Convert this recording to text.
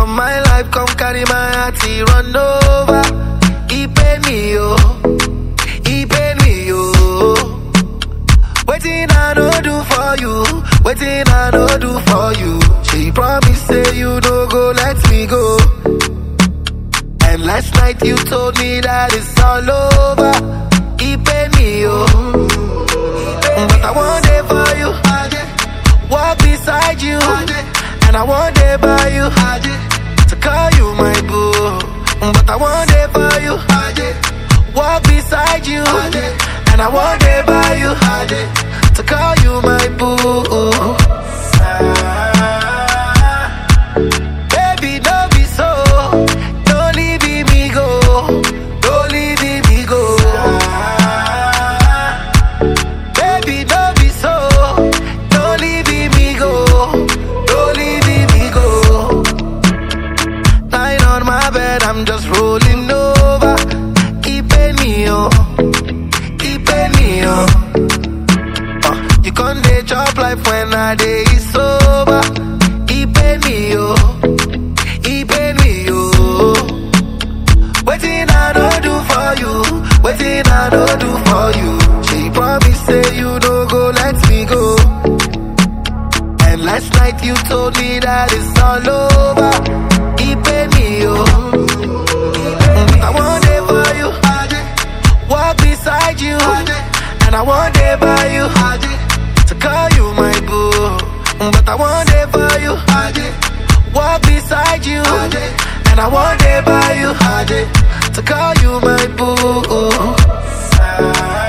for my life, come carry my heart, he run over. He paid me, yo. He paid me, yo. Waiting I no do for you. Waiting I no do for you. She promised say you don't go, let me go. And last night you told me that it's all over. He paid me, yo. But I want it for you. Walk beside you. And I want it by you. To call you my boo. But I want it for you. Walk beside you. And I want it by you. To call you my boo. Baby, don't be so. Don't leave me go. Don't leave me go. Baby, don't be so. Don't leave me go. Don't leave me go. Lying on my bed, I'm just rolling over. Keeping me on. Keeping me on. You can't dey chop life when I day sober. He paid me, yo. He paid me, yo. Waiting I don't do for you. Waiting I don't do for you. She promised say you don't go, let me go. And last night you told me that it's all over. He paid me, yo. But I want it for you. Walk beside you. And I want it by you. To call you my boo. But I want it for you. Walk beside you. And I want it by you. To call you my boo.